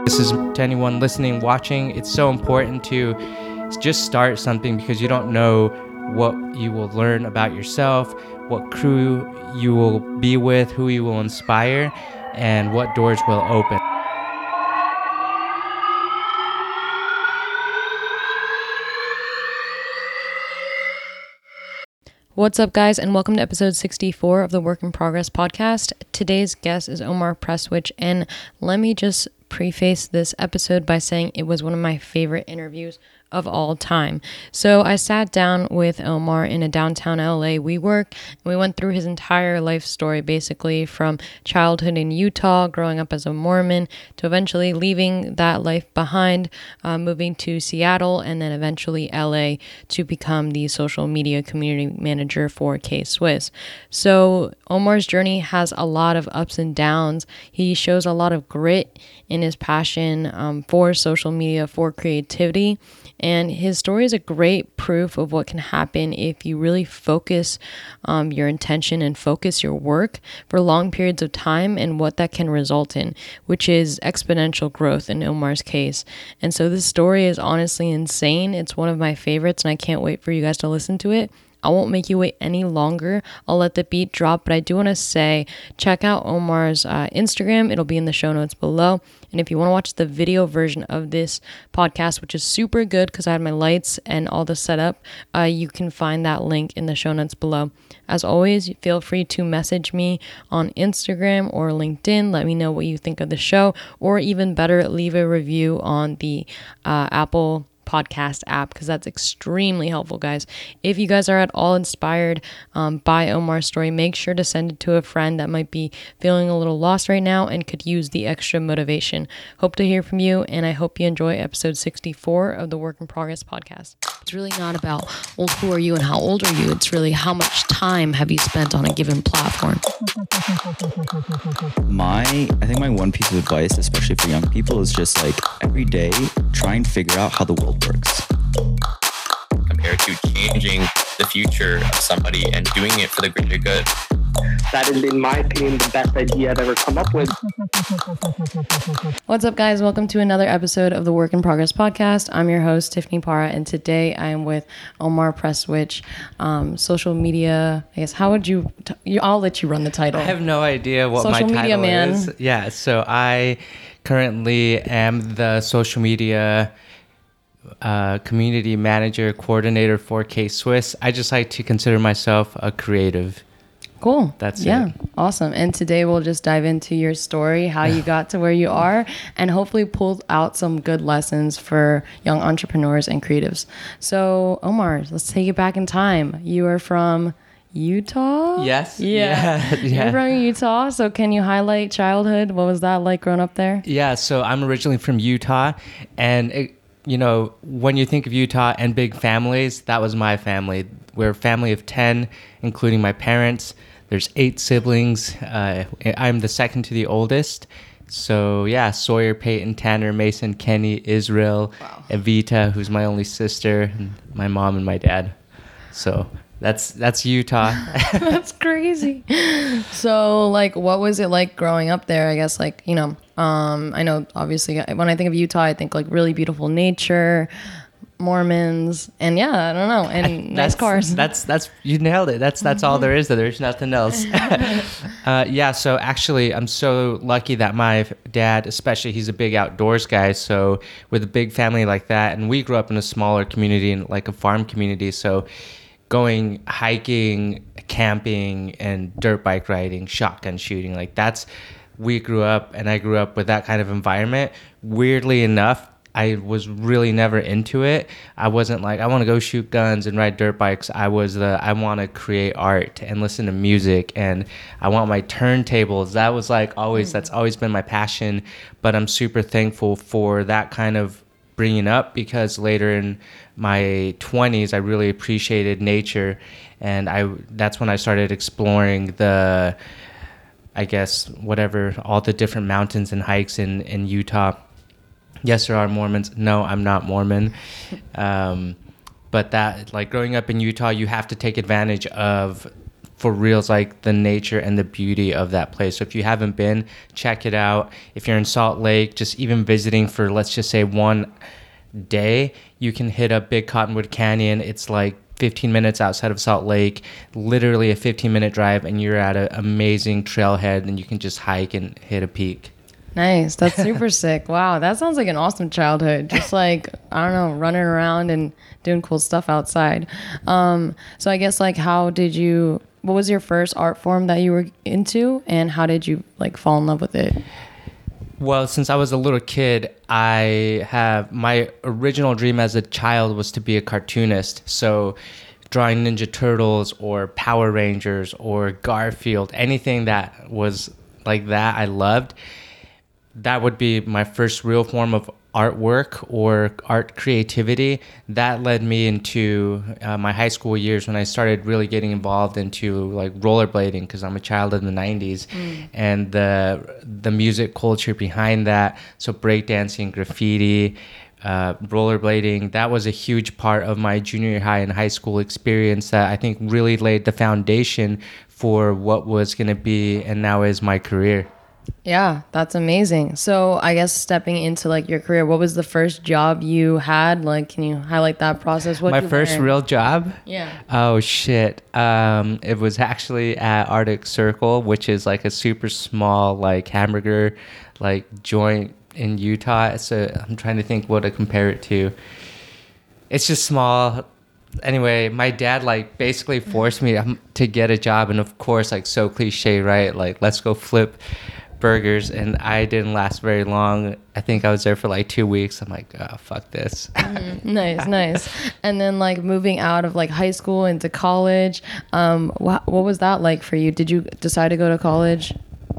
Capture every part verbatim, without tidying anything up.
This is to anyone listening, watching. It's so important to just start something because you don't know what you will learn about yourself, what crew you will be with, who you will inspire, and what doors will open. What's up, guys, and welcome to episode sixty-four of the Work in Progress podcast. Today's guest is Omar Prestwich, and let me just preface this episode by saying it was one of my favorite interviews of all time. So I sat down with Omar in a downtown L A WeWork, and we went through his entire life story, basically from childhood in Utah, growing up as a Mormon, to eventually leaving that life behind, uh, moving to Seattle, and then eventually L A to become the social media community manager for K-Swiss. So Omar's journey has a lot of ups and downs. He shows a lot of grit in his passion um, for social media, for creativity. And his story is a great proof of what can happen if you really focus um, your intention and focus your work for long periods of time, and what that can result in, which is exponential growth in Omar's case. And so this story is honestly insane. It's one of my favorites, and I can't wait for you guys to listen to it. I won't make you wait any longer. I'll let the beat drop, but I do want to say, check out Omar's uh, Instagram. It'll be in the show notes below. And if you want to watch the video version of this podcast, which is super good because I had my lights and all the setup, uh, you can find that link in the show notes below. As always, feel free to message me on Instagram or LinkedIn. Let me know what you think of the show, or even better, leave a review on the uh, Apple podcast app, because that's extremely helpful, guys. If you guys are at all inspired um, by Omar's story, make sure to send it to a friend that might be feeling a little lost right now and could use the extra motivation. Hope to hear from you, and I hope you enjoy episode sixty-four of the Work in Progress podcast. It's really not about, well, who are you and how old are you? It's really how much time have you spent on a given platform. My, I think my one piece of advice, especially for young people, is just like every day, try and figure out how the world works. Compared to changing the future of somebody and doing it for the greater good. That is, in my opinion, the best idea I've ever come up with. What's up, guys? Welcome to another episode of the Work in Progress podcast. I'm your host, Tiffany Para, and today I am with Omar Prestwich, um, social media. I guess, how would you, t- you? I'll let you run the title. I have no idea what social my title media man. is. Yeah, so I currently am the social media uh, community manager coordinator for K-Swiss. I just like to consider myself a creative. Cool. That's yeah, it. Awesome. And today we'll just dive into your story, how you got to where you are, and hopefully pull out some good lessons for young entrepreneurs and creatives. So, Omar, let's take it back in time. You are from Utah? Yes. Yeah. Yeah. yeah. You're from Utah. So can you highlight childhood? What was that like growing up there? Yeah. So I'm originally from Utah, and it, you know, when you think of Utah and big families, that was my family. We're a family of ten, including my parents. There's eight siblings. Uh, I'm the second to the oldest. So yeah, Sawyer, Peyton, Tanner, Mason, Kenny, Israel, wow. Evita, who's my only sister, and my mom and my dad. So that's that's Utah. That's crazy. So like, what was it like growing up there? I guess like, you know, um, I know obviously when I think of Utah, I think like really beautiful nature, Mormons, and yeah, I don't know, and nice cars. That's that's you nailed it. That's that's all there is. There's nothing else. uh, yeah. So actually, I'm so lucky that my dad, especially, he's a big outdoors guy. So with a big family like that, and we grew up in a smaller community, in like a farm community. So going hiking, camping, and dirt bike riding, shotgun shooting, like that's we grew up, and I grew up with that kind of environment. Weirdly enough, I was really never into it. I wasn't like, I want to go shoot guns and ride dirt bikes. I was the, I want to create art and listen to music, and I want my turntables. That was like always, that's always been my passion. But I'm super thankful for that kind of bringing up, because later in my twenties, I really appreciated nature. And I that's when I started exploring the, I guess, whatever, all the different mountains and hikes in, in Utah. Yes, there are Mormons. No, I'm not Mormon. Um, but that, like growing up in Utah, you have to take advantage of for reals like the nature and the beauty of that place. So if you haven't been, check it out. If you're in Salt Lake, just even visiting for, let's just say, one day, you can hit up Big Cottonwood Canyon. It's like fifteen minutes outside of Salt Lake, literally a fifteen minute drive, and you're at an amazing trailhead, and you can just hike and hit a peak. Nice. That's super sick. Wow. That sounds like an awesome childhood. Just like, I don't know, running around and doing cool stuff outside. Um, so I guess like, how did you, what was your first art form that you were into, and how did you like fall in love with it? Well, since I was a little kid, I have, my original dream as a child was to be a cartoonist. So drawing Ninja Turtles or Power Rangers or Garfield, anything that was like that, I loved. That would be my first real form of artwork or art creativity. That led me into uh, my high school years when I started really getting involved into like rollerblading, because I'm a child of the nineties, mm. and the the music culture behind that. So breakdancing, graffiti, uh, rollerblading, that was a huge part of my junior high and high school experience that I think really laid the foundation for what was going to be and now is my career. Yeah, that's amazing. So I guess stepping into like your career, what was the first job you had? Like, can you highlight that process? What My first learn? real job? Yeah. Oh, shit. Um, it was actually at Arctic Circle, which is like a super small like hamburger like joint in Utah. So I'm trying to think what to compare it to. It's just small. Anyway, my dad like basically forced me to get a job, and of course, like so cliche, right? Like, let's go flip burgers, and I didn't last very long. I think I was there for like two weeks. I'm like, oh, fuck this. Mm-hmm. Nice, nice. And then like moving out of like high school into college, um, wh- what was that like for you? Did you decide to go to college?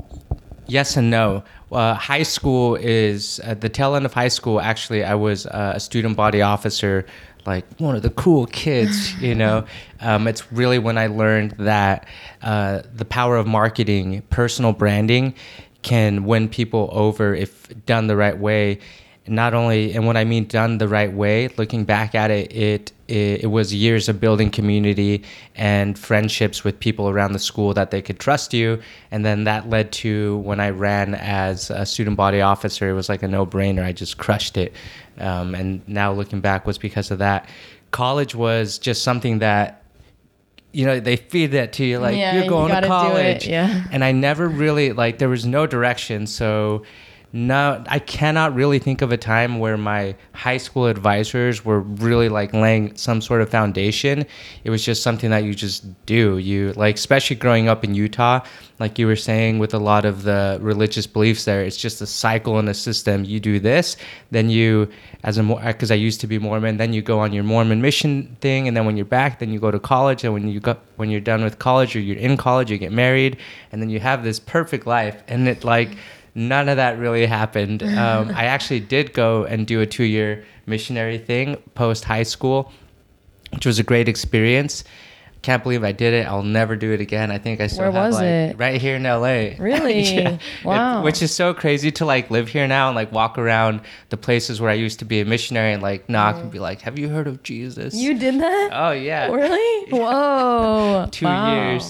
Yes and no. Uh, high school is, at the tail end of high school, actually, I was uh, a student body officer, like one of the cool kids, you know. Um, it's really when I learned that uh, the power of marketing, personal branding, can win people over if done the right way. Not only, and when I mean done the right way, looking back at it, it it, it was years of building community and friendships with people around the school that they could trust you. And then that led to when I ran as a student body officer, it was like a no-brainer. I just crushed it. Um, and now looking back was because of that. College was just something that, you know, they feed that to you, like, yeah, you're going you to college. Yeah. And I never really, like, there was no direction. So no, I cannot really think of a time where my high school advisors were really like laying some sort of foundation. It was just something that you just do. You like, especially growing up in Utah, like you were saying, with a lot of the religious beliefs there, it's just a cycle and a system. You do this, then you, as a, because I used to be Mormon, then you go on your Mormon mission thing, and then when you're back, then you go to college, and when you go, when you're done with college, or you're in college, you get married, and then you have this perfect life, and it like. None of that really happened. Um, I actually did go and do a two-year missionary thing post high school, which was a great experience. Can't believe I did it. I'll never do it again. I think I still Where have was like it? Right here in L A. Really? Yeah. Wow. It, which is so crazy to like live here now and like walk around the places where I used to be a missionary and like knock mm. and be like, "Have you heard of Jesus?" You did that? Oh yeah. Really? Whoa. Two wow. years.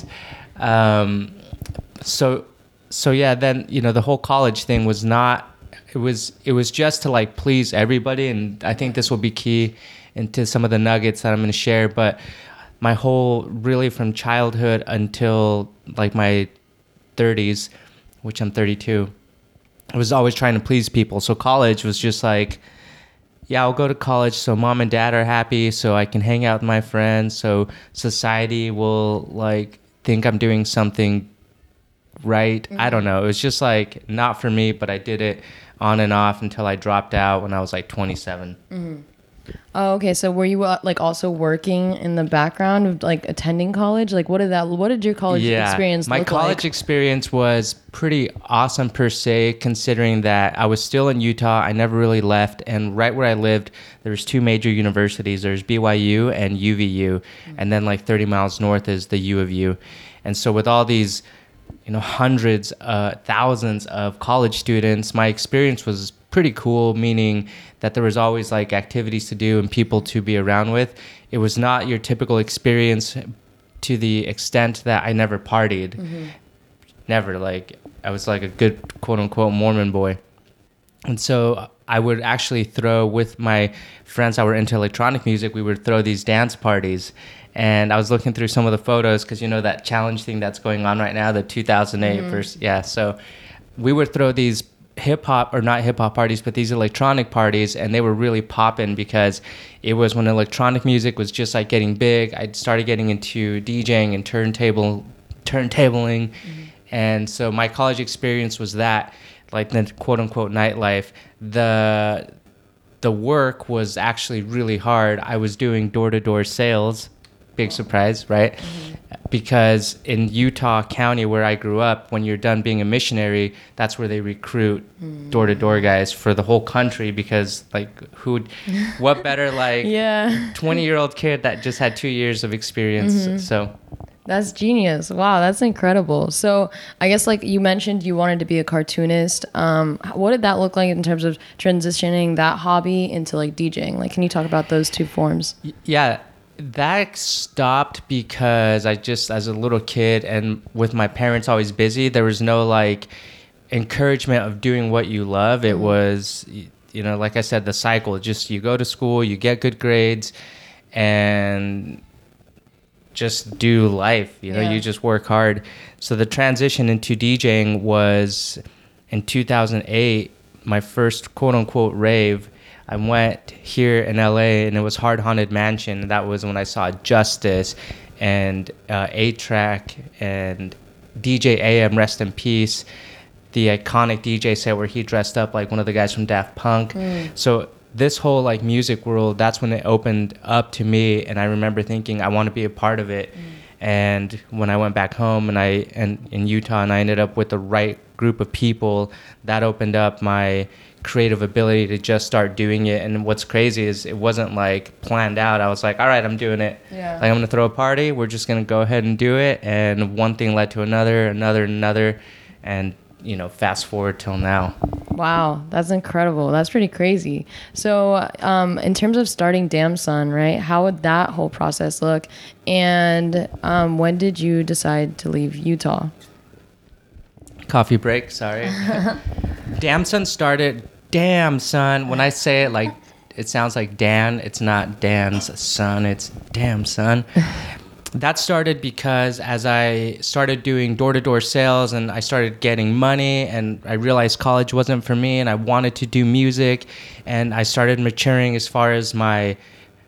Um, so. So yeah, then, you know, the whole college thing was not, it was, it was just to like please everybody. And I think this will be key into some of the nuggets that I'm going to share. But my whole, really from childhood until like my thirties, which I'm thirty-two, I was always trying to please people. So college was just like, yeah, I'll go to college so mom and dad are happy, so I can hang out with my friends, so society will like think I'm doing something right. Mm-hmm. I don't know. It was just like not for me, but I did it on and off until I dropped out when I was like twenty-seven. Mm-hmm. Oh, okay. So were you uh, like also working in the background of like attending college? Like what did that, what did your college yeah, experience my look college like? experience was pretty awesome per se, considering that I was still in Utah. I never really left. And right where I lived, there's two major universities. There's B Y U and U V U. Mm-hmm. And then like thirty miles north is the U of U. And so with all these, you know, hundreds, uh, thousands of college students, my experience was pretty cool, meaning that there was always like activities to do and people to be around with. It was not your typical experience to the extent that I never partied. Mm-hmm. Never. Like, I was like a good quote unquote Mormon boy. And so I would actually throw with my friends that were into electronic music, we would throw these dance parties. And I was looking through some of the photos because, you know, that challenge thing that's going on right now, the two thousand eight Mm-hmm. first. Yeah. So we would throw these hip hop or not hip hop parties, but these electronic parties. And they were really popping because it was when electronic music was just like getting big. I started getting into DJing and turntable, turntabling. Mm-hmm. And so my college experience was that, like the quote unquote nightlife. The the work was actually really hard. I was doing door to door sales. Big surprise, right? Mm-hmm. Because in Utah County, where I grew up, when you're done being a missionary, that's where they recruit door to door guys for the whole country. Because like, who, what better like Yeah. twenty year old kid that just had two years of experience? Mm-hmm. So. That's genius. Wow, that's incredible. So I guess like you mentioned you wanted to be a cartoonist. Um, what did that look like in terms of transitioning that hobby into like DJing? Like, can you talk about those two forms? Yeah, that stopped because I just, as a little kid and with my parents always busy, there was no like encouragement of doing what you love. It mm-hmm. was, you know, like I said, the cycle, just you go to school, you get good grades and just do life, you know, yeah. you just work hard. So the transition into DJing was in two thousand eight, my first quote unquote rave. I went here in L A and it was Hard Haunted Mansion. That was when I saw Justice and uh, A-Track and D J A M, rest in peace, the iconic D J set where he dressed up like one of the guys from Daft Punk. Mm. So this whole like music world, that's when it opened up to me, and I remember thinking I want to be a part of it. Mm. And when I went back home and I and in Utah and I ended up with the right group of people, that opened up my creative ability to just start doing it. And what's crazy is it wasn't like planned out. I was like, all right, I'm doing it. Yeah. Like, I'm gonna throw a party, we're just gonna go ahead and do it. And one thing led to another, another, another, and you know, fast forward till now. Wow, that's incredible. That's pretty crazy. So um, in terms of starting Damn Son, right, how would that whole process look? And um, when did you decide to leave Utah? Coffee break, sorry. Damn Son started, Damn Son. When I say it, like, it sounds like Dan. It's not Dan's son, it's Damn Son. That started because as I started doing door-to-door sales and I started getting money and I realized college wasn't for me and I wanted to do music and I started maturing as far as my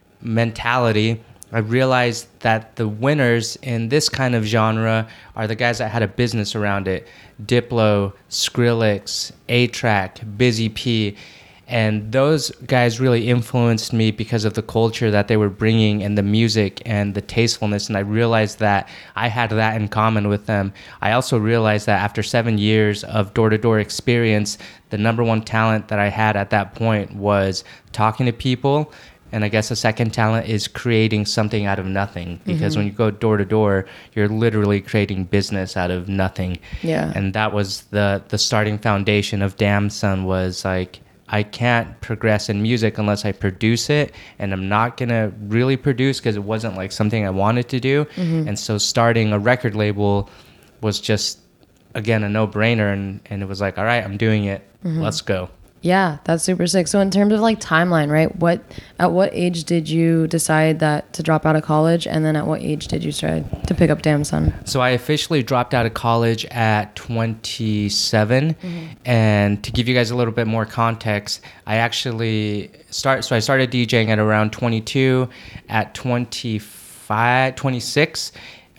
mentality, I realized that the winners in this kind of genre are the guys that had a business around it. Diplo, Skrillex, A-Track, Busy P. And those guys really influenced me because of the culture that they were bringing and the music and the tastefulness. And I realized that I had that in common with them. I also realized that after seven years of door-to-door experience, the number one talent that I had at that point was talking to people. And I guess the second talent is creating something out of nothing. Because mm-hmm. when you go door to door, you're literally creating business out of nothing. Yeah. And that was the, the starting foundation of Damn Son, was like, I can't progress in music unless I produce it, and I'm not going to really produce because it wasn't like something I wanted to do. Mm-hmm. And so starting a record label was just, again, a no-brainer, and, and it was like, all right, I'm doing it. Mm-hmm. Let's go. Yeah, that's super sick. So in terms of like timeline, right? What at what age did you decide that to drop out of college, and then at what age did you start to pick up Damn Son? So I officially dropped out of college at twenty-seven, mm-hmm. and to give you guys a little bit more context, I actually start. So I started DJing at around twenty-two. At twenty-five, twenty-six,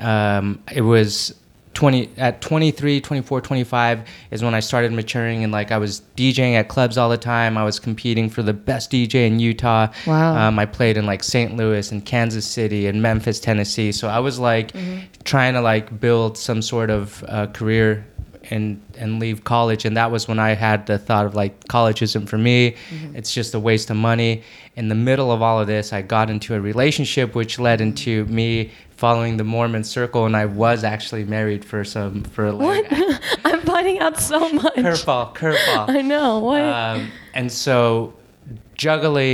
um, it was. twenty at twenty-three, twenty-four, twenty-five is when I started maturing, and like I was DJing at clubs all the time. I was competing for the best D J in Utah. Wow. Um, I played in like Saint Louis and Kansas City and Memphis, Tennessee. So I was like mm-hmm. trying to like build some sort of uh, career and and leave college. And that was when I had the thought of like, college isn't for me. Mm-hmm. It's just a waste of money. In the middle of all of this, I got into a relationship, which led into me following the Mormon circle, and I was actually married for some for like. What? I'm finding out so much. Curveball, curveball. I know what. Um, and so, juggling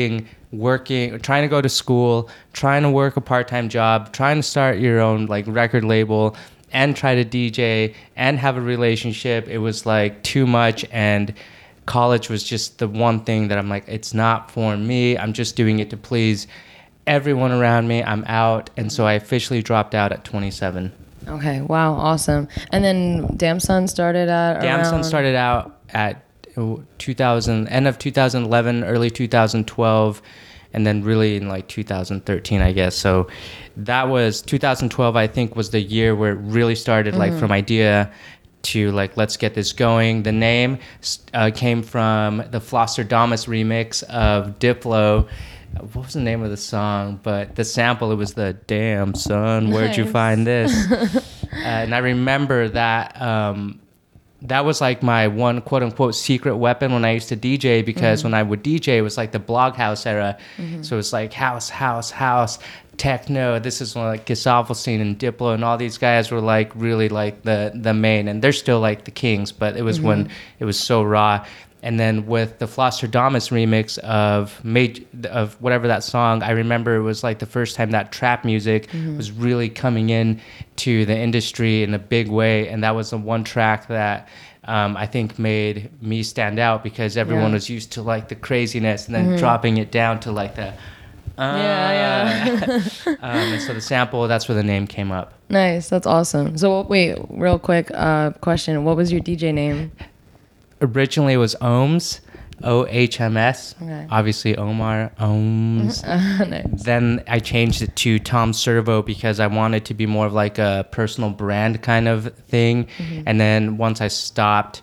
working, trying to go to school, trying to work a part-time job, trying to start your own like record label, and try to D J and have a relationship. It was like too much, and college was just the one thing that I'm like, it's not for me. I'm just doing it to please everyone around me. I'm out. And so I officially dropped out at twenty-seven. Okay, wow, awesome. And then Damn Son started at Damn Son around... started out at two thousand, end of two thousand eleven, early two thousand twelve, and then really in like two thousand thirteen, I guess. So that was two thousand twelve, I think, was the year where it really started, mm-hmm. like from idea to like, let's get this going. The name uh, came from the Flosstradamus remix of Diplo. What was the name of the song? But the sample, it was the Damn Son, where'd nice. You find this? uh, and I remember that um, that was like my one quote unquote secret weapon when I used to D J, because mm-hmm. when I would D J, it was like the blog house era. Mm-hmm. So it was like house, house, house, techno. This is when like Gisalvelstein and Diplo and all these guys were like really like the, the main, and they're still like the kings, but it was mm-hmm. when it was so raw. And then with the Flosstradamus remix of made of whatever that song, I remember it was like the first time that trap music mm-hmm. was really coming in to the industry in a big way. And that was the one track that um, I think made me stand out, because everyone yeah. was used to like the craziness, and then mm-hmm. dropping it down to like the uh, yeah, yeah. um, and so the sample, that's where the name came up. Nice, that's awesome. So wait, real quick uh, question: what was your D J name? Originally it was Ohms, O H M S. Okay. Obviously Omar, Ohms. Nice. Then I changed it to Tom Servo, because I wanted to be more of like a personal brand kind of thing. Mm-hmm. And then once I stopped,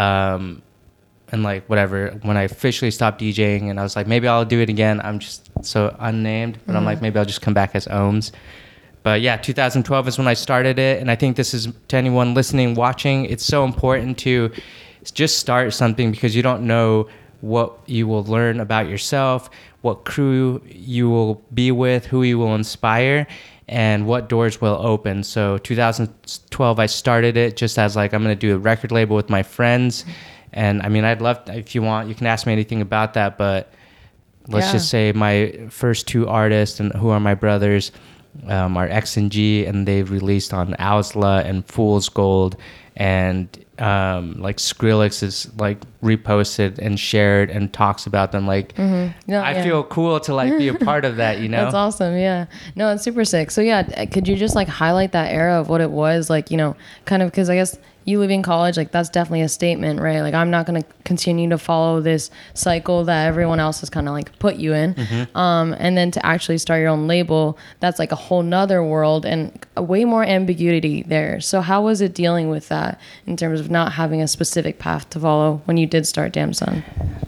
um, and like whatever, when I officially stopped DJing, and I was like, maybe I'll do it again. I'm just so unnamed, but mm-hmm. I'm like, maybe I'll just come back as Ohms. But yeah, two thousand twelve is when I started it. And I think this is, to anyone listening, watching, it's so important to just start something, because you don't know what you will learn about yourself, what crew you will be with, who you will inspire, and what doors will open. So two thousand twelve, I started it just as like, I'm going to do a record label with my friends. And I mean, I'd love, if you want, you can ask me anything about that, but let's yeah. just say my first two artists, and who are my brothers, um, are X and G, and they've released on Owsla and Fool's Gold, and um, like Skrillex is like reposted and shared and talks about them. Like, mm-hmm. no, I yeah. feel cool to like be a part of that, you know? That's awesome. Yeah. No, it's super sick. So yeah, could you just like highlight that era of what it was like, you know, kind of, cause I guess you leaving college, like that's definitely a statement, right? Like, I'm not going to continue to follow this cycle that everyone else has kind of like put you in. Mm-hmm. Um, and then to actually start your own label, that's like a whole nother world and a way more ambiguity there. So how was it dealing with that in terms of not having a specific path to follow when you did start Damn Son?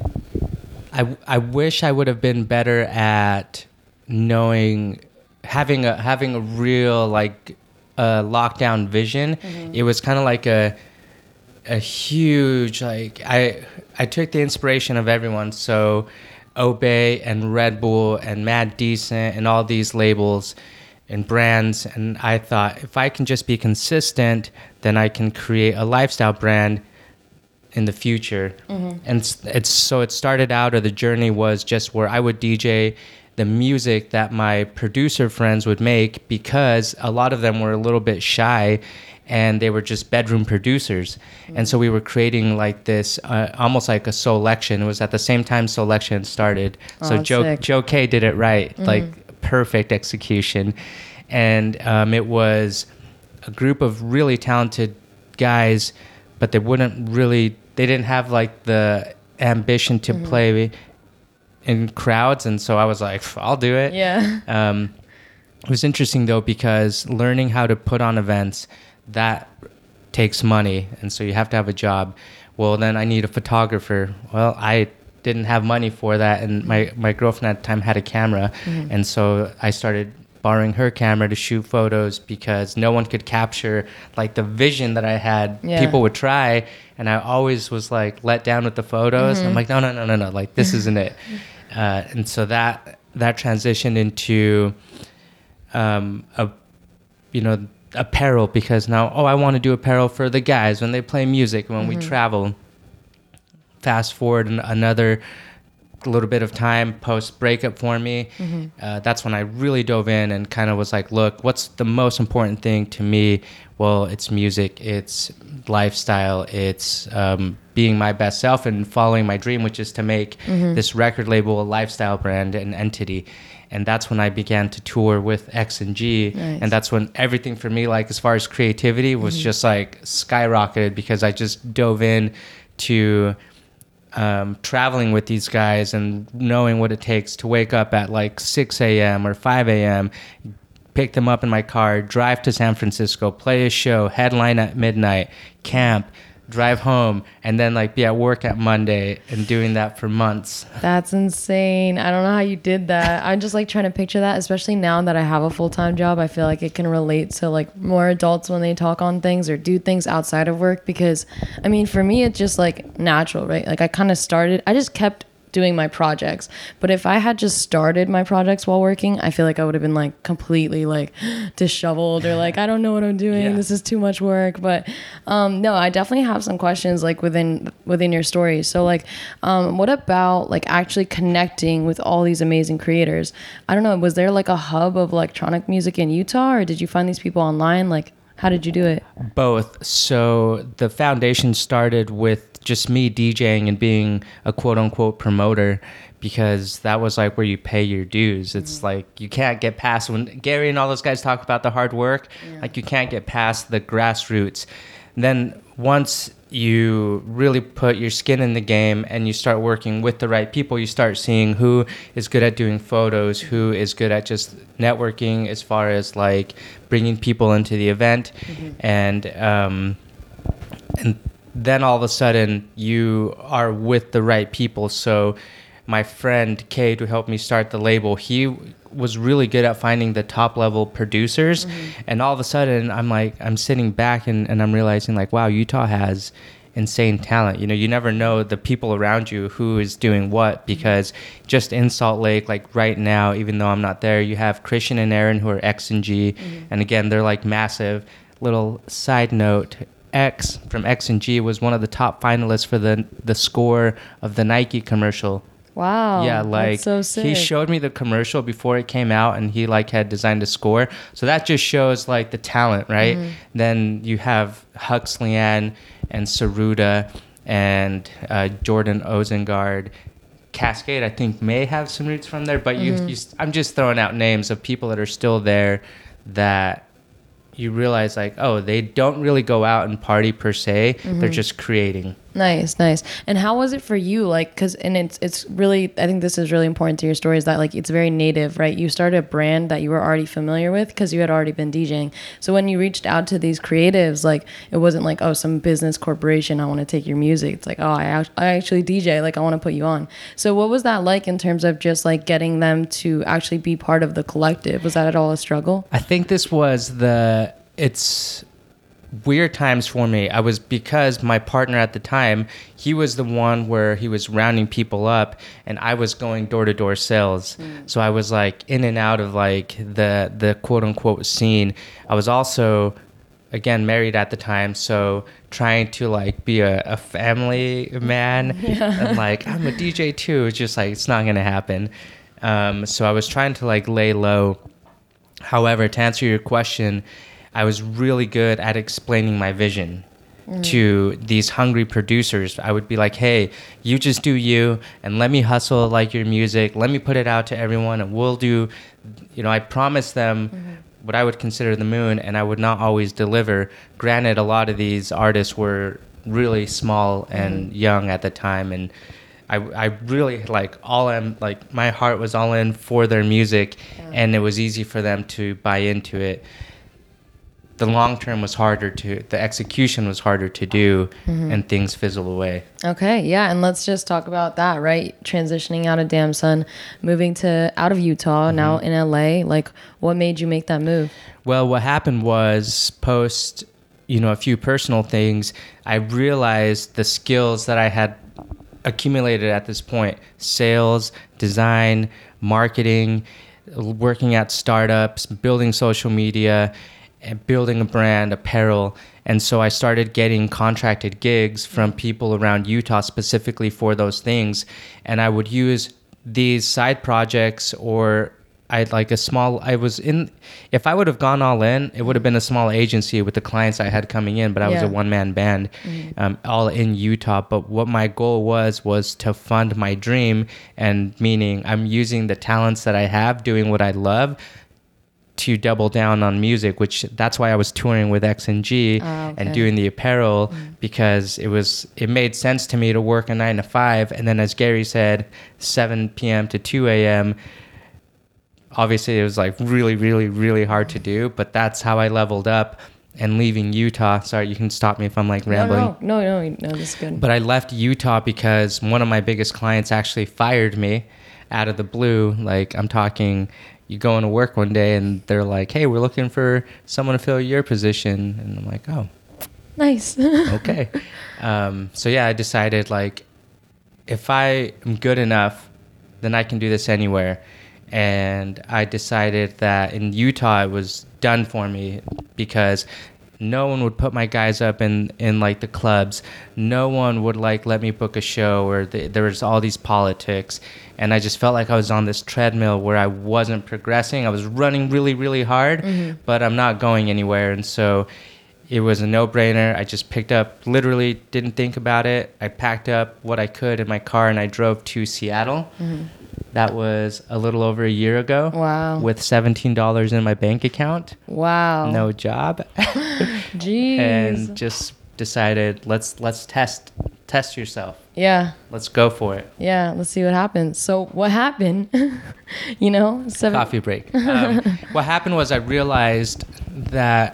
I, I wish I would have been better at knowing, having a, having a real like, Uh, lockdown vision. Mm-hmm. It was kind of like a a huge like I I took the inspiration of everyone. So Obey and Red Bull and Mad Decent and all these labels and brands, and I thought, if I can just be consistent, then I can create a lifestyle brand in the future. Mm-hmm. And it's, it's so it started out, or the journey was just where I would D J the music that my producer friends would make, because a lot of them were a little bit shy and they were just bedroom producers. Mm-hmm. And so we were creating like this, uh, almost like a Soulection. It was at the same time Soulection started. Oh, so Joe, sick. Joe K did it right, mm-hmm. like perfect execution. And um, it was a group of really talented guys, but they wouldn't really, they didn't have like the ambition to mm-hmm. play in crowds, and so I was like, I'll do it. Yeah. Um, it was interesting though, because learning how to put on events, that takes money, and so you have to have a job. Well, then I need a photographer. Well, I didn't have money for that, and my, my girlfriend at the time had a camera, mm-hmm. and so I started borrowing her camera to shoot photos, because no one could capture like the vision that I had. Yeah. People would try, and I always was like let down with the photos. Mm-hmm. I'm like, no, no, no, no, no, like this isn't it. Uh, and so that that transitioned into um, a you know apparel, because now oh I want to do apparel for the guys when they play music, when mm-hmm. we travel. Fast forward another a little bit of time post breakup for me. Mm-hmm. Uh, that's when I really dove in and kind of was like, look, what's the most important thing to me? Well, it's music, it's lifestyle, it's um, being my best self and following my dream, which is to make mm-hmm. this record label a lifestyle brand and entity. And that's when I began to tour with X and G. Nice. And that's when everything for me, like as far as creativity, was mm-hmm. just like skyrocketed, because I just dove in to um, traveling with these guys and knowing what it takes to wake up at like six a.m. or five a.m., pick them up in my car, drive to San Francisco, play a show, headline at midnight, camp, drive home, and then like be at work at Monday, and doing that for months. That's insane. I don't know how you did that. I'm just like trying to picture that, especially now that I have a full-time job. I feel like it can relate to like more adults when they talk on things or do things outside of work, because I mean, for me, it's just like natural, right? Like I kind of started, I just kept doing my projects. But if I had just started my projects while working, I feel like I would have been like completely like disheveled, or like, I don't know what I'm doing. Yeah. This is too much work. But um, no, I definitely have some questions like within within your story. So like, um, what about like actually connecting with all these amazing creators? I don't know. Was there like a hub of electronic music in Utah, or did you find these people online? Like, how did you do it? Both. So the foundation started with just me DJing and being a quote unquote promoter, because that was like where you pay your dues. It's mm-hmm. like you can't get past, when Gary and all those guys talk about the hard work, yeah. like you can't get past the grassroots. And then once you really put your skin in the game and you start working with the right people, you start seeing who is good at doing photos, who is good at just networking as far as like bringing people into the event. Mm-hmm. and um and then all of a sudden you are with the right people. So my friend Cade, who helped me start the label, he was really good at finding the top level producers. Mm-hmm. And all of a sudden I'm like, I'm sitting back and, and I'm realizing like, wow, Utah has insane talent. You know, you never know the people around you who is doing what, because just in Salt Lake, like right now, even though I'm not there, you have Christian and Aaron, who are X and G. Mm-hmm. And again, they're like massive. Little side note, X from X and G was one of the top finalists for the the score of the Nike commercial. Wow. Yeah, like that's so sick. He showed me the commercial before it came out, and he like had designed a score. So that just shows like the talent, right? Mm-hmm. Then you have Huxley Ann and Saruda and uh, Jordan Ozengard. Cascade, I think, may have some roots from there, but mm-hmm. you, you, I'm just throwing out names of people that are still there that you realize like, oh, they don't really go out and party per se. Mm-hmm. They're just creating. Nice, nice. And how was it for you? Like, cause, and it's, it's really, I think this is really important to your story, is that like, it's very native, right? You started a brand that you were already familiar with because you had already been DJing. So when you reached out to these creatives, like, it wasn't like, oh, some business corporation, I want to take your music. It's like, oh, I, I actually D J, like, I want to put you on. So what was that like in terms of just like getting them to actually be part of the collective? Was that at all a struggle? I think this was the, it's, weird times for me. I was, because my partner at the time, he was the one where he was rounding people up, and I was going door to door sales. Mm. So I was like in and out of like the the quote unquote scene. I was also, again, married at the time, so trying to like be a, a family man yeah. and like I'm a D J too. It's just like it's not gonna happen. Um, so I was trying to like lay low. However, to answer your question, I was really good at explaining my vision mm. to these hungry producers. I would be like, hey, you just do you, and let me hustle like your music. Let me put it out to everyone, and we'll do, you know, I promised them mm-hmm. what I would consider the moon, and I would not always deliver. Granted, a lot of these artists were really small and mm. young at the time, and I, I really, like, all in, like, my heart was all in for their music, yeah. and it was easy for them to buy into it. The long term was harder to, the execution was harder to do, mm-hmm. and things fizzle away. Okay, yeah, and let's just talk about that, right? Transitioning out of Damn Son, moving to out of Utah, mm-hmm. now in L A. Like, what made you make that move? Well, what happened was, post, you know, a few personal things, I realized the skills that I had accumulated at this point: sales, design, marketing, working at startups, building social media. and building a brand, apparel. And so I started getting contracted gigs from people around Utah specifically for those things. And I would use these side projects, or I like a small, I was in, if I would have gone all in, it would have been a small agency with the clients I had coming in, but I was Yeah. a one man band, Mm-hmm. um, all in Utah. But what my goal was, was to fund my dream, and meaning I'm using the talents that I have, doing what I love, to double down on music, which that's why I was touring with X and G Oh, okay. and doing the apparel, because it was, it made sense to me to work a nine to five. And then as Gary said, seven p.m. to two a.m. Obviously it was like really, really, really hard to do, but that's how I leveled up. And leaving Utah, sorry, you can stop me if I'm like rambling. No, no, no, no, no, this is good. But I left Utah because one of my biggest clients actually fired me out of the blue. Like, I'm talking, you go into work one day and they're like, hey, we're looking for someone to fill your position. And I'm like, oh, Nice. okay. um, so yeah, I decided, like, if I am good enough, then I can do this anywhere. And I decided that in Utah it was done for me, because no one would put my guys up in, in like the clubs. No one would like let me book a show, or the, there was all these politics. And I just felt like I was on this treadmill where I wasn't progressing. I was running really, really hard, but I'm not going anywhere. And so it was a no-brainer. I just picked up, literally didn't think about it. I packed up what I could in my car and I drove to Seattle. That was a little over a year ago. Wow. With seventeen dollars in my bank account, Wow. no job, Jeez. and just decided, let's let's test test yourself. yeah. Let's go for it. Yeah. Let's see what happens. So what happened? you know, seven. Coffee break. Um, what happened was I realized that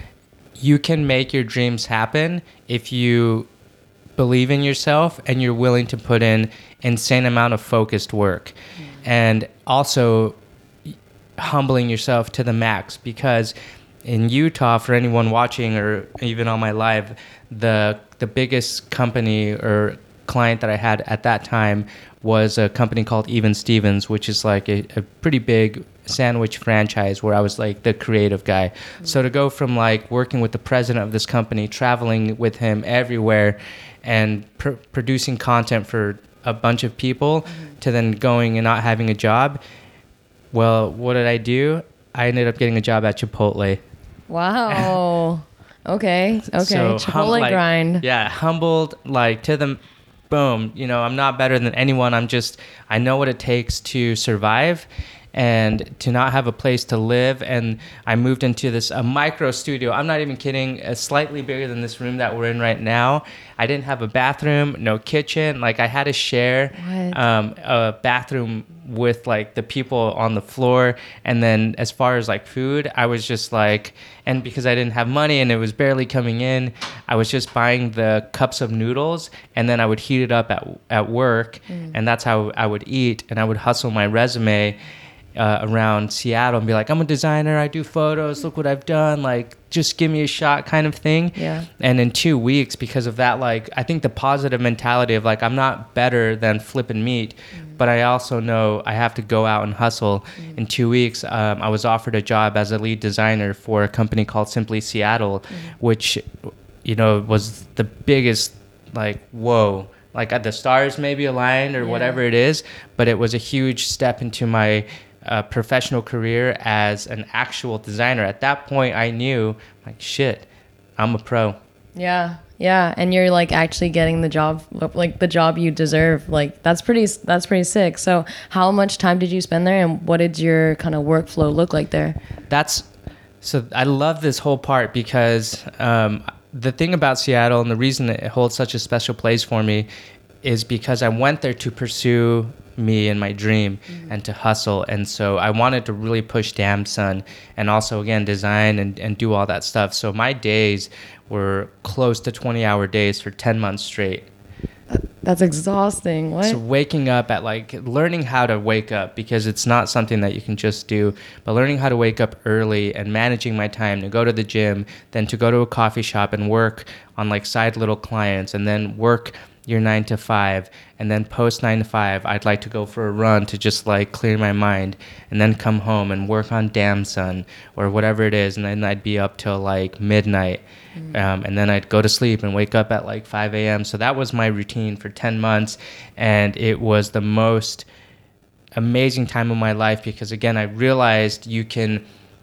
you can make your dreams happen if you believe in yourself and you're willing to put in insane amount of focused work, and also humbling yourself to the max. Because in Utah, for anyone watching or even on my live, the the biggest company or client that I had at that time was a company called Even Stevens, which is like a, a pretty big sandwich franchise where I was like the creative guy. Mm-hmm. So to go from like working with the president of this company, traveling with him everywhere, and pr- producing content for a bunch of people, mm-hmm. to then going and not having a job. Well, what did I do? I ended up getting a job at Chipotle. Wow. okay. Okay. So, Chipotle hum- like, grind. Yeah, humbled, like, to the boom. You know, I'm not better than anyone. I'm just, I know what it takes to survive and to not have a place to live. And I moved into this a micro studio. I'm not even kidding. Uh, slightly bigger than this room that we're in right now. I didn't have a bathroom, no kitchen. Like, I had to share um, a bathroom with like the people on the floor. And then as far as like food, I was just like, and because I didn't have money and it was barely coming in, I was just buying the cups of noodles, and then I would heat it up at at work. Mm. And that's how I would eat. And I would hustle my resume Uh, around Seattle and be like, I'm a designer, I do photos, look what I've done, like, just give me a shot kind of thing. Yeah. And in two weeks, because of that, like, I think the positive mentality of like, I'm not better than flipping meat, mm. but I also know I have to go out and hustle. Mm. In two weeks, um, I was offered a job as a lead designer for a company called Simply Seattle, mm. which, you know, was the biggest, like, whoa, like the stars maybe aligned or yeah. whatever it is, but it was a huge step into my Uh, professional career as an actual designer. At that point, I knew, like, shit, I'm a pro. Yeah, yeah, and you're like actually getting the job, like the job you deserve. Like, that's pretty, that's pretty sick. So, how much time did you spend there, and what did your kind of workflow look like there? That's so. I love this whole part because um, the thing about Seattle, and the reason it holds such a special place for me, is because I went there to pursue me and my dream, mm-hmm. and to hustle. And so I wanted to really push Damn Son, and also again design and, and do all that stuff. So my days were close to twenty hour days for ten months straight. That's exhausting. What? So waking up at like learning how to wake up, because it's not something that you can just do, but learning how to wake up early and managing my time to go to the gym, then to go to a coffee shop and work on like side little clients, and then work, your nine to five, and then post nine to five, I'd like to go for a run to just like clear my mind, and then come home and work on Damn Son or whatever it is, and then I'd be up till like midnight, mm. um, and then I'd go to sleep and wake up at like five a.m. So that was my routine for ten months, and it was the most amazing time of my life because, again, I realized you can,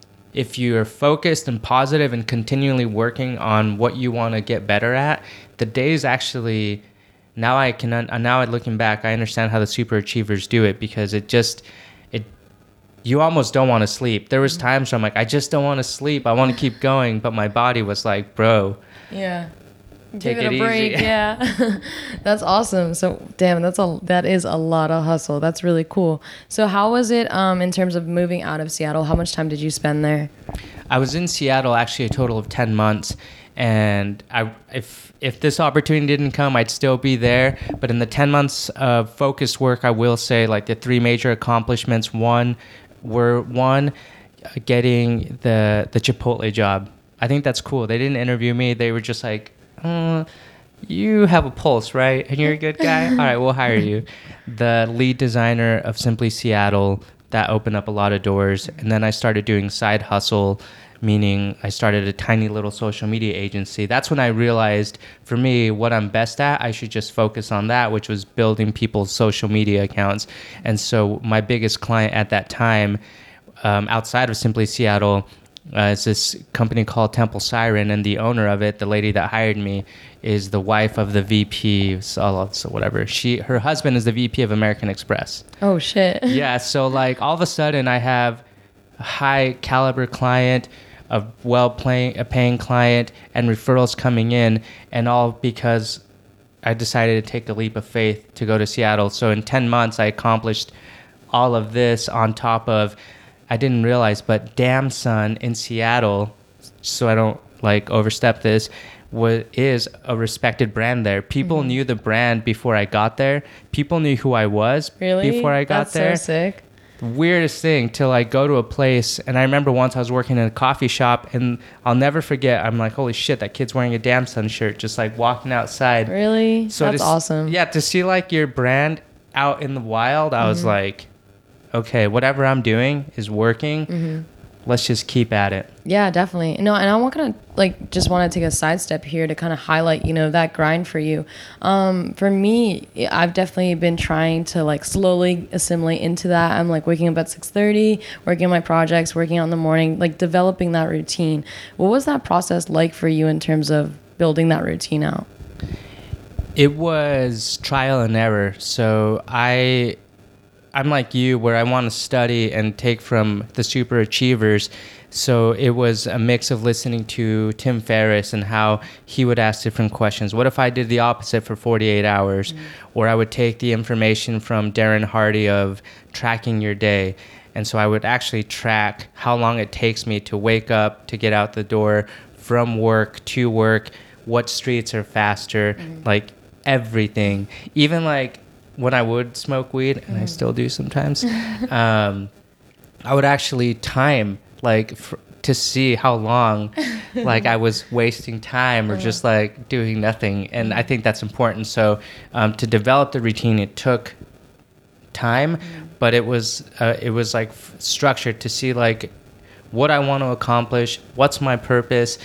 if you're focused and positive and continually working on what you want to get better at, the days actually... Now I can. Now looking back, I understand how the super achievers do it because it just, it, you almost don't want to sleep. There was times where I'm like, I just don't want to sleep. I want to keep going, but my body was like, bro, yeah, take give it, it a break. easy. Yeah, that's awesome. So damn, that's a that is a lot of hustle. That's really cool. So how was it um in terms of moving out of Seattle? How much time did you spend there? I was in Seattle actually a total of ten months. And I, if if this opportunity didn't come, I'd still be there. But in the ten months of focused work, I will say like the three major accomplishments. One were one, getting the the Chipotle job. I think that's cool. They didn't interview me. They were just like, oh, you have a pulse, right? And you're a good guy. All right, we'll hire you. The lead designer of Simply Seattle, that opened up a lot of doors. And then I started doing side hustle, meaning I started a tiny little social media agency. That's when I realized, for me, what I'm best at, I should just focus on that, which was building people's social media accounts. And so my biggest client at that time, um, outside of Simply Seattle, uh, is this company called Temple Siren, and the owner of it, the lady that hired me, is the wife of the V P, so, so whatever. She, her husband is the V P of American Express. Oh, shit. Yeah, so like all of a sudden I have a high caliber client, a well paying, a paying client, and referrals coming in, and all because I decided to take a leap of faith to go to Seattle. So in ten months, I accomplished all of this on top of, I didn't realize, but Damn Son in Seattle, so I don't like overstep this, was, is a respected brand there. People mm-hmm. knew the brand before I got there. People knew who I was really? before I got That's there. That's so sick. Weirdest thing to like go to a place, and I remember once I was working in a coffee shop, and I'll never forget, I'm like, holy shit, that kid's wearing a Damn Son shirt, just like walking outside. Really? So that's to, awesome. Yeah, to see like your brand out in the wild, I mm-hmm. was like, okay, whatever I'm doing is working. Mm-hmm. Let's just keep at it. Yeah, definitely. No, and I want kind of like just want to take a sidestep here to kind of highlight, you know, that grind for you. Um, for me, I've definitely been trying to like slowly assimilate into that. I'm like waking up at six thirty, working on my projects, working out in the morning, like developing that routine. What was that process like for you in terms of building that routine out? It was trial and error. So I... I'm like you, where I want to study and take from the super achievers. So it was a mix of listening to Tim Ferriss and how he would ask different questions. What if I did the opposite for forty-eight hours? Mm-hmm. Or I would take the information from Darren Hardy of tracking your day. And so I would actually track how long it takes me to wake up, to get out the door, from work to work, what streets are faster, mm-hmm. like everything. Even like when I would smoke weed, and mm. I still do sometimes, um, I would actually time, like, f- to see how long, like, I was wasting time or just, like, doing nothing. And I think that's important. So um, to develop the routine, it took time, mm. but it was, uh, it was like, f- structured to see, like, what I want to accomplish, what's my purpose,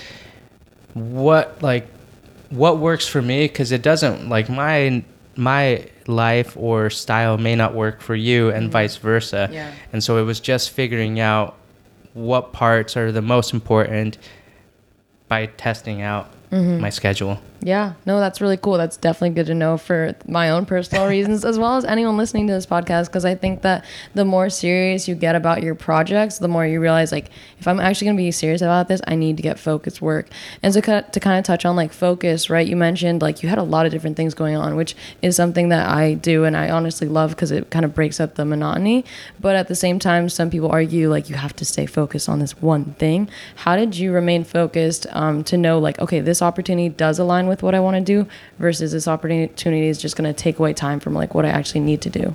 what, like, what works for me, because it doesn't, like, my... my life or style may not work for you, and mm-hmm. vice versa. Yeah. And so it was just figuring out what parts are the most important by testing out mm-hmm. my schedule. Yeah, no, that's really cool. That's definitely good to know for my own personal reasons, as well as anyone listening to this podcast, because I think that the more serious you get about your projects, the more you realize, like, if I'm actually going to be serious about this, I need to get focused work. And so to kind of touch on, like, focus, right, you mentioned, like, you had a lot of different things going on, which is something that I do and I honestly love because it kind of breaks up the monotony. But at the same time, some people argue, like, you have to stay focused on this one thing. How did you remain focused um, to know, like, okay, this opportunity does align with what I want to do versus this opportunity is just going to take away time from like what I actually need to do?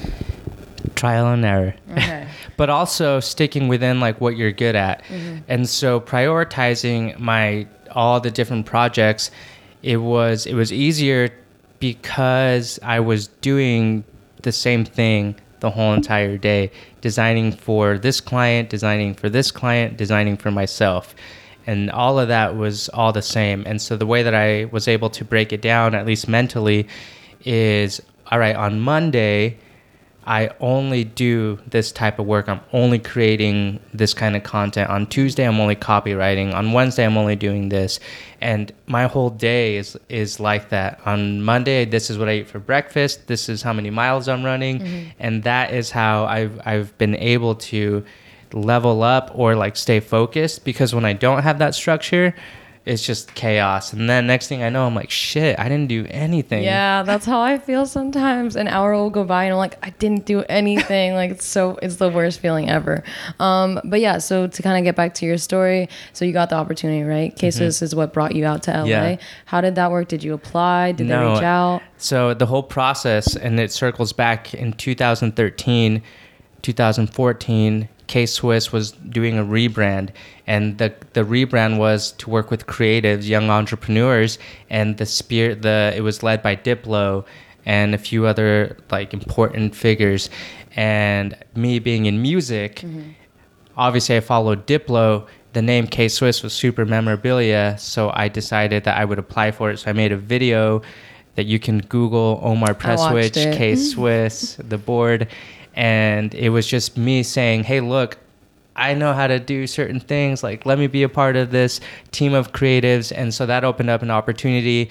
Trial and error. Okay. But also sticking within like what you're good at. Mm-hmm. And so prioritizing my all the different projects, it was it was easier because I was doing the same thing the whole entire day, designing for this client, designing for this client, designing for myself. And all of that was all the same. And so the way that I was able to break it down, at least mentally, is, all right, on Monday, I only do this type of work. I'm only creating this kind of content. On Tuesday, I'm only copywriting. On Wednesday, I'm only doing this. And my whole day is is like that. On Monday, this is what I eat for breakfast. This is how many miles I'm running. Mm-hmm. And that is how I've I've been able to level up or like stay focused, because when I don't have that structure, it's just chaos. And then next thing I know, I'm like, shit, I didn't do anything. Yeah, that's how I feel sometimes. An hour will go by and I'm like, I didn't do anything. Like, it's so, it's the worst feeling ever. Um, but yeah, so to kind of get back to your story, so you got the opportunity, right? K-Swiss mm-hmm. is what brought you out to L A. Yeah. How did that work? Did you apply? Did no, they reach out? So the whole process, and it circles back in two thousand thirteen, two thousand fourteen, K-Swiss was doing a rebrand, and the the rebrand was to work with creatives, young entrepreneurs, and the spirit the it was led by Diplo and a few other like important figures. And me being in music, mm-hmm. obviously I followed Diplo. The name K-Swiss was super memorabilia, so I decided that I would apply for it. So I made a video that you can Google, Omar Presswich, K-Swiss, the board. And it was just me saying, hey, look, I know how to do certain things. Like, let me be a part of this team of creatives. And so that opened up an opportunity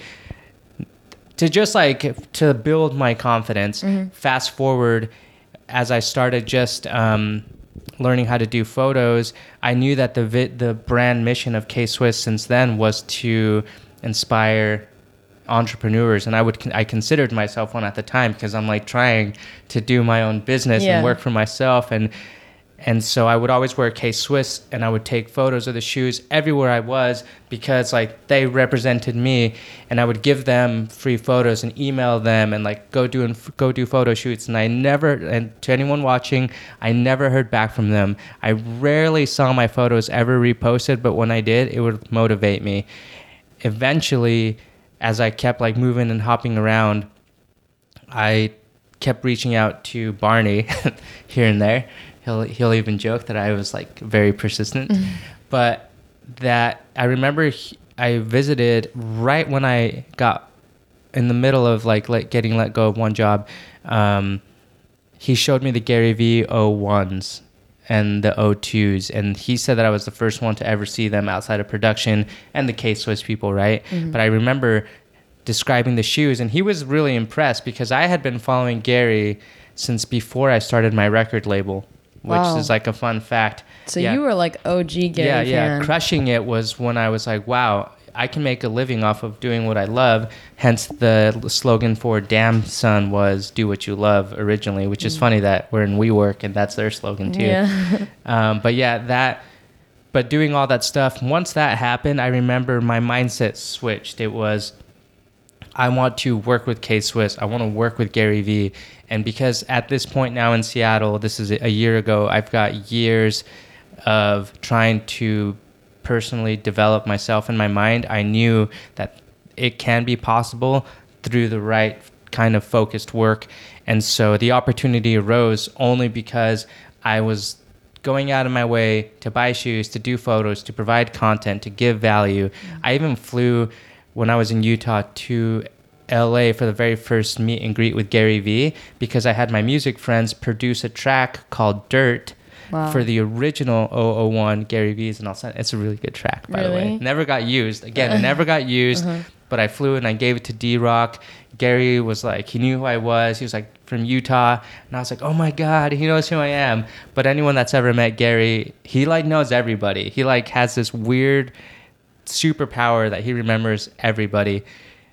to just like to build my confidence. Mm-hmm. Fast forward, as I started just um, learning how to do photos, I knew that the vi- the brand mission of K-Swiss since then was to inspire entrepreneurs, and I would I considered myself one at the time, because I'm like trying to do my own business yeah. and work for myself, and and so I would always wear K-Swiss, and I would take photos of the shoes everywhere I was, because like they represented me, and I would give them free photos and email them and like go do and go do photo shoots. And I never, and to anyone watching, I never heard back from them. I rarely saw my photos ever reposted, but when I did, it would motivate me. Eventually, as I kept like moving and hopping around, I kept reaching out to Barney here and there. He'll he'll even joke that I was like very persistent, mm-hmm. but that I remember he, I visited right when I got in the middle of like let, getting let go of one job. Um, he showed me the Gary Vee oh ones and the oh twos, and he said that I was the first one to ever see them outside of production and the K-Swiss people, right? Mm-hmm. But I remember describing the shoes, and he was really impressed, because I had been following Gary since before I started my record label, which wow. is like a fun fact. So yeah. you were like O G Gary yeah, fan. Yeah, yeah. Crushing It was when I was like, wow, I can make a living off of doing what I love. Hence the slogan for Damn Son was do what you love originally, which is mm. funny that we're in WeWork and that's their slogan too. Yeah. um, but yeah, that, but doing all that stuff, once that happened, I remember my mindset switched. It was, I want to work with K-Swiss. I want to work with Gary Vee. And because at this point now in Seattle, this is a year ago, I've got years of trying to personally develop myself in my mind. I knew that it can be possible through the right kind of focused work. And so the opportunity arose only because I was going out of my way to buy shoes, to do photos, to provide content, to give value. Mm-hmm. I even flew when I was in Utah to L A for the very first meet and greet with Gary Vee, because I had my music friends produce a track called Dirt. Wow. For the original oh oh one Gary Vee's, and I'll send it's a really good track, by really? the way. Never got used. Again, it never got used, uh-huh. but I flew and I gave it to D-Rock. Gary was like, he knew who I was. He was like from Utah, and I was like, oh my God, he knows who I am. But anyone that's ever met Gary, he like knows everybody. He like has this weird superpower that he remembers everybody.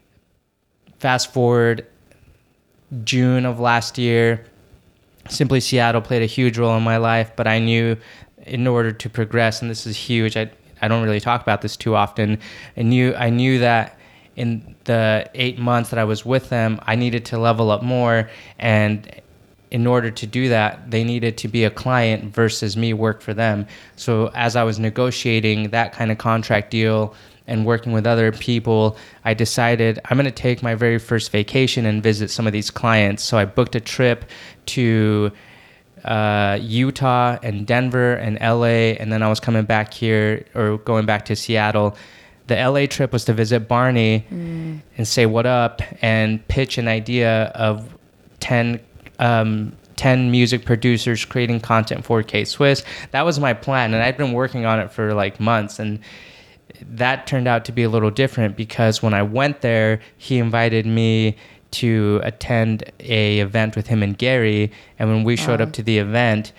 Fast forward June of last year, Simply Seattle played a huge role in my life, but I knew in order to progress, and this is huge, I I don't really talk about this too often, I knew I knew that in the eight months that I was with them, I needed to level up more, and in order to do that, they needed to be a client versus me work for them. So as I was negotiating that kind of contract deal and working with other people, I decided I'm going to take my very first vacation and visit some of these clients. So I booked a trip to uh, Utah and Denver and L A, and then I was coming back here or going back to Seattle. The L A trip was to visit Barney mm. and say what up and pitch an idea of ten um, ten music producers creating content for K-Swiss. That was my plan, and I'd been working on it for like months, and that turned out to be a little different because when I went there, he invited me to attend a event with him and Gary, and when we showed wow. up to the event,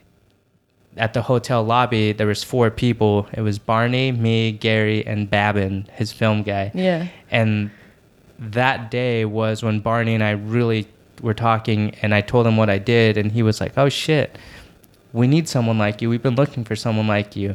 at the hotel lobby, there was four people. It was Barney, me, Gary, and Babin, his film guy. Yeah. And that day was when Barney and I really were talking, and I told him what I did, and he was like, oh shit, we need someone like you. We've been looking for someone like you.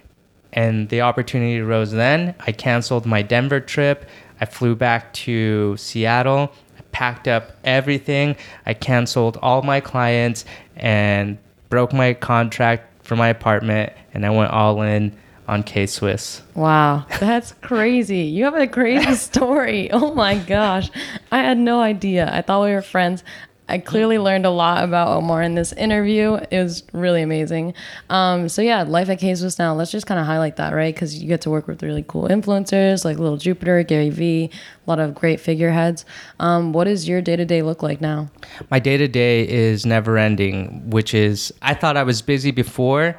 And the opportunity arose then. I canceled my Denver trip. I flew back to Seattle. I packed up everything. I canceled all my clients and broke my contract for my apartment, and I went all in on K-Swiss. Wow, that's crazy. You have a crazy story. Oh my gosh. I had no idea. I thought we were friends. I clearly learned a lot about Omar in this interview. It was really amazing. Um, so yeah, life at K-Swiss now. Let's just kind of highlight that, right? Because you get to work with really cool influencers like Little Jupiter, Gary Vee, a lot of great figureheads. Um, what does your day-to-day look like now? My day-to-day is never ending, which is, I thought I was busy before.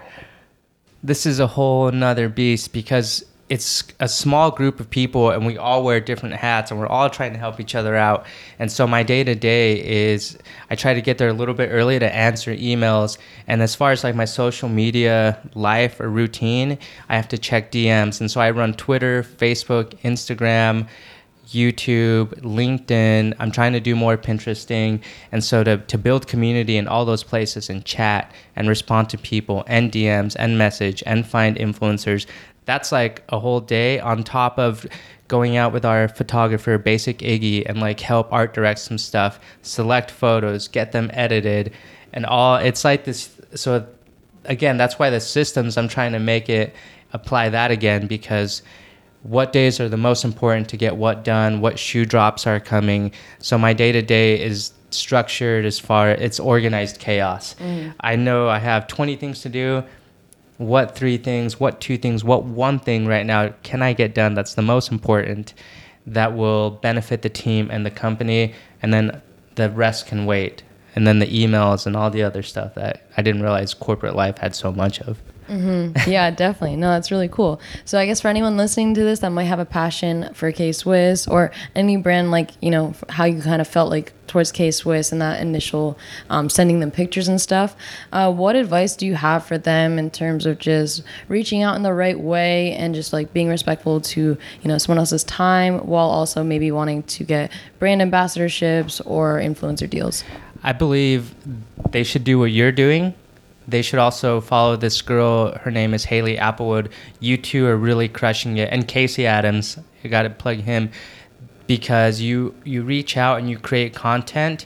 This is a whole nother beast because it's a small group of people and we all wear different hats and we're all trying to help each other out. And so my day to day is I try to get there a little bit early to answer emails. And as far as like my social media life or routine, I have to check D Ms. And so I run Twitter, Facebook, Instagram, YouTube, LinkedIn. I'm trying to do more Pinteresting. And so to, to build community in all those places and chat and respond to people and D Ms and message and find influencers, that's like a whole day on top of going out with our photographer, Basic Iggy, and like help art direct some stuff, select photos, get them edited, and all. It's like this. So again, that's why the systems, I'm trying to make it apply that again, because what days are the most important to get what done, what shoe drops are coming. So my day-to-day is structured as far, it's organized chaos. Mm. I know I have twenty things to do. What three things, what two things, what one thing right now can I get done that's the most important that will benefit the team and the company, and then the rest can wait. And then the emails and all the other stuff that I didn't realize corporate life had so much of. Mm-hmm. Yeah, definitely. No, that's really cool. So I guess for anyone listening to this that might have a passion for K-Swiss or any brand, like, you know, how you kind of felt like towards K-Swiss and that initial um, sending them pictures and stuff, uh, what advice do you have for them in terms of just reaching out in the right way and just like being respectful to, you know, someone else's time while also maybe wanting to get brand ambassadorships or influencer deals? I believe they should do what you're doing. They should also follow this girl. Her name is Haley Applewood. You two are really crushing it. And Casey Adams, you got to plug him, because you you reach out and you create content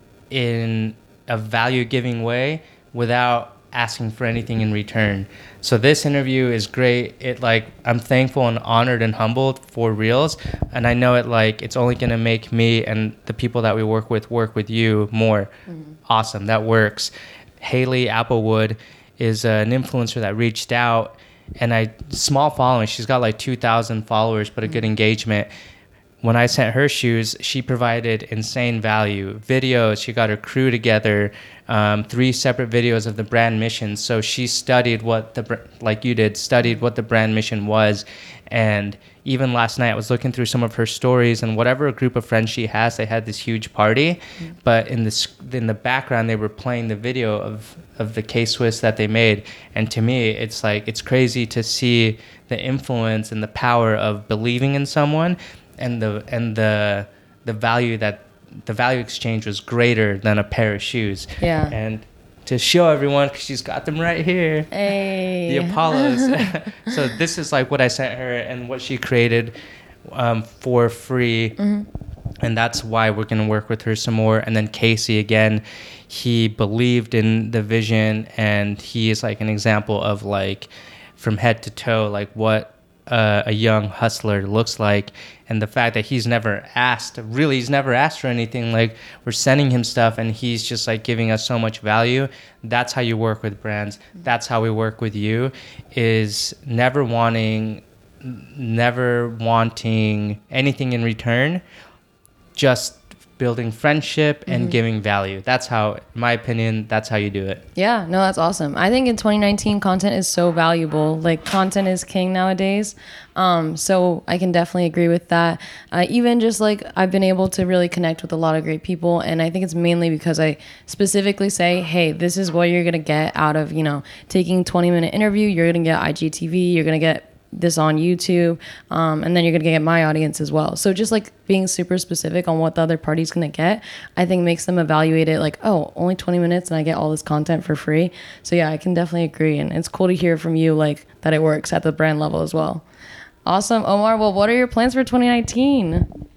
in a value-giving way without asking for anything in return. So this interview is great. It like I'm thankful and honored and humbled for Reels, and I know it like it's only gonna make me and the people that we work with work with you more. Mm-hmm. Awesome, that works. Haley Applewood is uh, an influencer that reached out, and I small following. She's got like two thousand followers, but a good engagement. When I sent her shoes, she provided insane value. Videos, she got her crew together, um, three separate videos of the brand mission. So she studied what the, like you did, studied what the brand mission was. And even last night I was looking through some of her stories, and whatever group of friends she has, they had this huge party. Mm-hmm. But in this, in the background, they were playing the video of, of the K-Swiss that they made. And to me, it's like, it's crazy to see the influence and the power of believing in someone. And the and the the value that the value exchange was greater than a pair of shoes. Yeah. And to show everyone, because she's got them right here. Hey. The Apollos. So this is like what I sent her and what she created um, for free. Mm-hmm. And that's why we're going to work with her some more. And then Casey, again, he believed in the vision, and he is like an example of like from head to toe, like what a, a young hustler looks like. And the fact that he's never asked, really, he's never asked for anything. Like, we're sending him stuff and he's just like giving us so much value. That's how you work with brands. That's how we work with you, is never wanting, never wanting anything in return, just building friendship and mm-hmm. giving value. That's how, in my opinion, that's how you do it. Yeah, no, that's awesome. I think in twenty nineteen, content is so valuable. Like, content is king nowadays. Um, so I can definitely agree with that. Uh, even just like, I've been able to really connect with a lot of great people. And I think it's mainly because I specifically say, hey, this is what you're going to get out of, you know, taking twenty minute interview. You're going to get I G T V. You're going to get this on YouTube, um, and then you're gonna get my audience as well. So just like being super specific on what the other party's gonna get, I think makes them evaluate it like, oh, only twenty minutes and I get all this content for free. So yeah, I can definitely agree, and it's cool to hear from you like that it works at the brand level as well. Awesome, Omar. Well, what are your plans for twenty nineteen?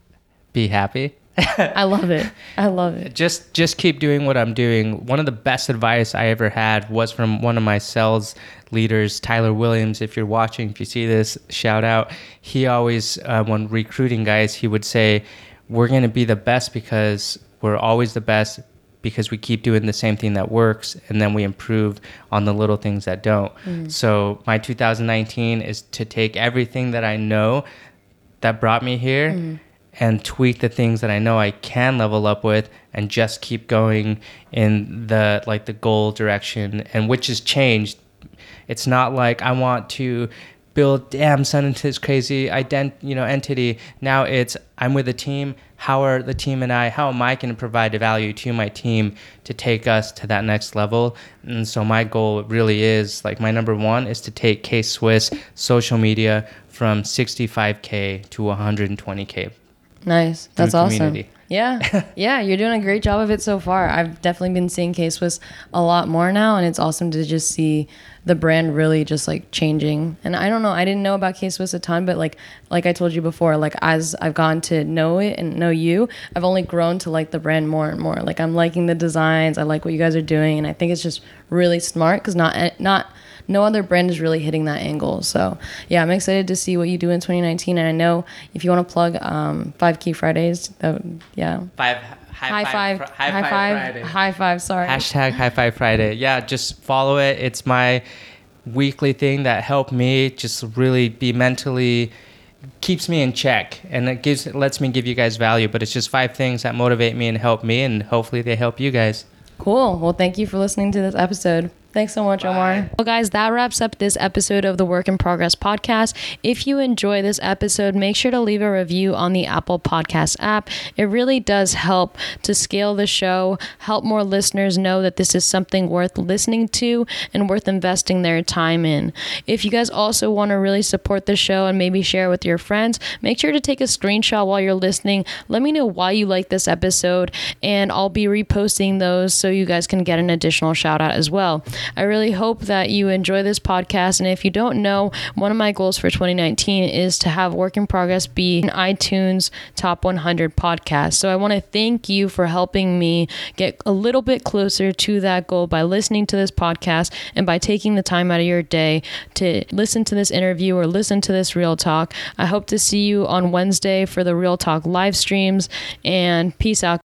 Be happy. I love it. I love it. Just just keep doing what I'm doing. One of the best advice I ever had was from one of my sales leaders, Tyler Williams. If you're watching, if you see this, shout out. He always, uh, when recruiting guys, he would say, we're going to be the best because we're always the best because we keep doing the same thing that works, and then we improve on the little things that don't. Mm. So my two thousand nineteen is to take everything that I know that brought me here mm. and tweak the things that I know I can level up with, and just keep going in the like the goal direction, and which has changed. It's not like I want to build, damn, son into this crazy ident, you know, entity. Now it's, I'm with a team. How are the team and I, how am I going to provide value to my team to take us to that next level? And so my goal really is, like, my number one is to take K-Swiss social media from sixty-five K to one hundred twenty K. Nice. That's awesome. Community. Yeah. Yeah. You're doing a great job of it so far. I've definitely been seeing K-Swiss a lot more now, and it's awesome to just see the brand really just like changing. And I don't know, I didn't know about K-Swiss a ton, but like, like I told you before, like as I've gotten to know it and know you, I've only grown to like the brand more and more. Like, I'm liking the designs. I like what you guys are doing. And I think it's just really smart because not, not, no other brand is really hitting that angle. So yeah, I'm excited to see what you do in twenty nineteen. And I know if you want to plug um, Five Key Fridays, that would, yeah. Five high, high five, five, high, high five, five, five Friday. high five. Sorry. Hashtag High Five Friday. Yeah, just follow it. It's my weekly thing that helped me just really be mentally, keeps me in check, and it gives, it lets me give you guys value. But it's just five things that motivate me and help me, and hopefully they help you guys. Cool. Well, thank you for listening to this episode. Thanks so much, Omar. Bye. Well, guys, that wraps up this episode of the Work in Progress podcast. If you enjoy this episode, make sure to leave a review on the Apple Podcast app. It really does help to scale the show, help more listeners know that this is something worth listening to and worth investing their time in. If you guys also want to really support the show and maybe share with your friends, make sure to take a screenshot while you're listening. Let me know why you like this episode, and I'll be reposting those so you guys can get an additional shout out as well. I really hope that you enjoy this podcast. And if you don't know, one of my goals for twenty nineteen is to have Work in Progress be an iTunes top one hundred podcast. So I want to thank you for helping me get a little bit closer to that goal by listening to this podcast and by taking the time out of your day to listen to this interview or listen to this Real Talk. I hope to see you on Wednesday for the Real Talk live streams, and peace out.